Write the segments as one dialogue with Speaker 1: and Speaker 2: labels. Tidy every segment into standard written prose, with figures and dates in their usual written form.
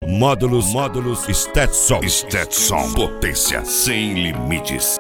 Speaker 1: Módulos Stetson. Potência sem limites.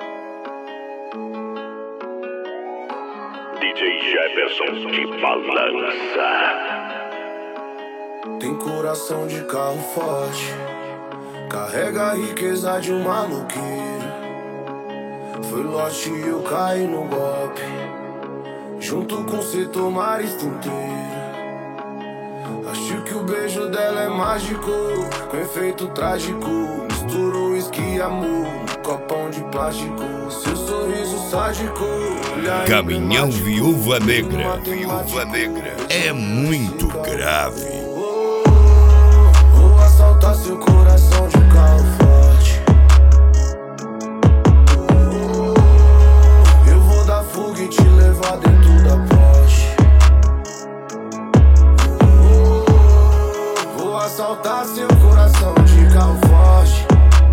Speaker 2: DJ Jefferson de balança.
Speaker 3: Tem coração de carro forte, carrega a riqueza de um maloqueiro. Foi lote e eu caí no golpe, junto com o setor marista inteiro. Acho que o beijo dela é mágico, com efeito trágico. Misturou uísque e amor no copão de plástico. Seu sorriso sádico,
Speaker 1: Caminhão Viúva Negra. Viúva Negra é muito grave.
Speaker 3: Vou assaltar seu coração de carro forte. Eu vou dar fuga e te levar dentro da Porsche. Vou assaltar seu coração de carro forte.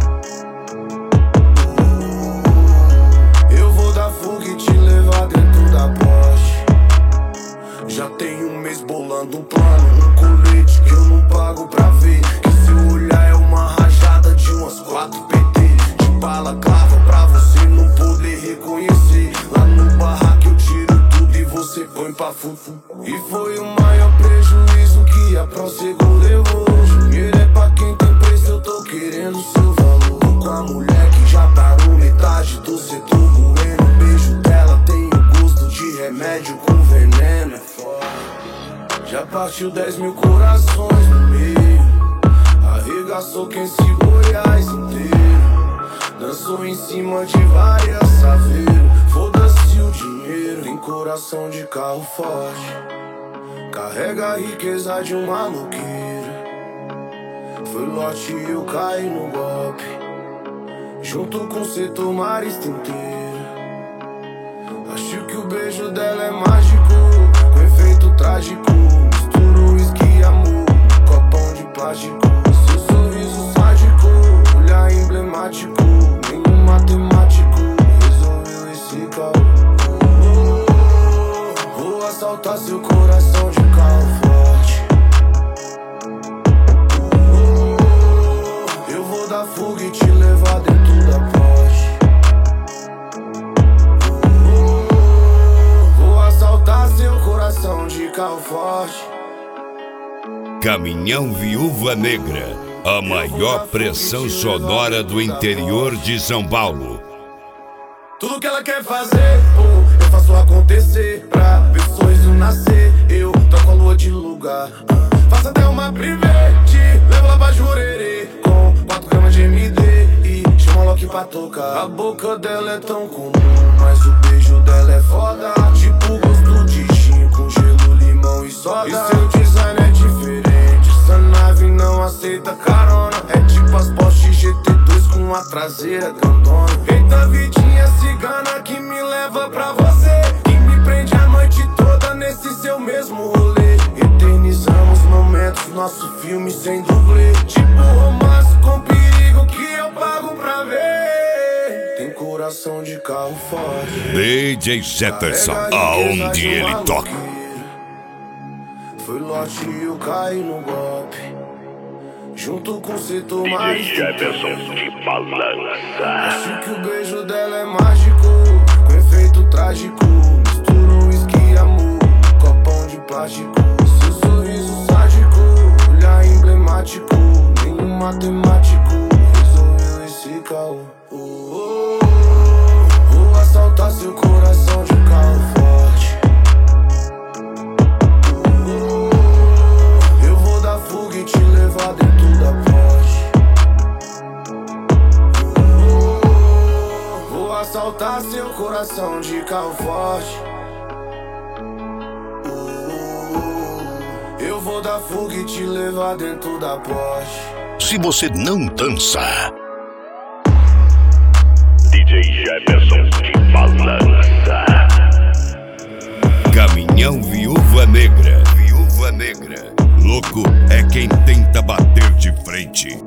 Speaker 3: Eu vou dar fuga e te levar dentro da Porsche. Já tem um mês bolando um plano, um colete que eu não pago pra ver. Que seu olhar é uma rajada de umas 4 PT. De bala clava pra você não poder reconhecer. Lá no barraco eu tiro tudo e você põe pra fufu. E foi o maior prejuízo que a Prosego levou. Dinheiro é pra quem tem preço, eu tô querendo seu valor. Tô com a mulher que já parou metade do setor doendo. O beijo dela tem o gosto de remédio com veneno. Já partiu 10 mil corações no meio, arregaçou quem se Goiás inteiro. Dançou em cima de várias saveiros. Foda-se o dinheiro, tem coração de carro forte, carrega a riqueza de um maloqueiro. Foi lote e eu caí no golpe, junto com o setor marista inteiro. Acho que o beijo dela é mágico, com efeito trágico. Misturou uísque e amor no copão de plástico. Seu sorriso sádico, olhar emblemático. Nenhum matemático resolveu esse caô. Vou assaltar seu coração de carro forte. Eu vou dar fuga e te levar dentro da Porsche. Vou assaltar seu coração de carro forte.
Speaker 1: Caminhão Viúva Negra, a maior pressão sonora do interior de São Paulo.
Speaker 3: Tudo que ela quer fazer, eu faço acontecer. Pra ver o sorriso nascer, eu troco a lua de lugar. Faço até uma private, levo lá pra Jurerê, com 4 gramas de MD e chama o Loki pra tocar. A boca dela é tão comum, mas o beijo dela é foda. Tipo gosto de gin com gelo, limão e soda. E seu design é diferente, essa nave não aceita carona. É tipo as Porsche GT2 com a traseira grandona. Eita vidinha cigana que me leva pra você, que me prende a noite toda nesse seu mesmo rolê. Eternizamos momentos, nosso filme sem dublê. Tipo romance com perigo que eu pago pra ver. Tem coração de carro forte,
Speaker 1: DJ Jefferson, aonde ele toca.
Speaker 3: foi lote e eu caí no golpe, junto com o setor
Speaker 2: DJ
Speaker 3: marista
Speaker 2: Jefferson
Speaker 3: inteiro.
Speaker 2: de balança.
Speaker 3: Acho que o beijo dela é mágico, com efeito trágico. Misturou uísque e amor no copão de plástico. Seu sorriso sádico, olhar emblemático. Nenhum matemático resolveu esse caô. Vou assaltar seu coração de carro forte. Eu vou dar fuga e te levar dentro da Porsche. Vou assaltar seu coração de carro forte. Eu vou dar fuga e te levar dentro da Porsche.
Speaker 1: Se você não dança,
Speaker 2: DJ Jefferson de balança.
Speaker 1: Caminhão Viúva Negra. Viúva Negra. Louco é quem tenta bater de frente.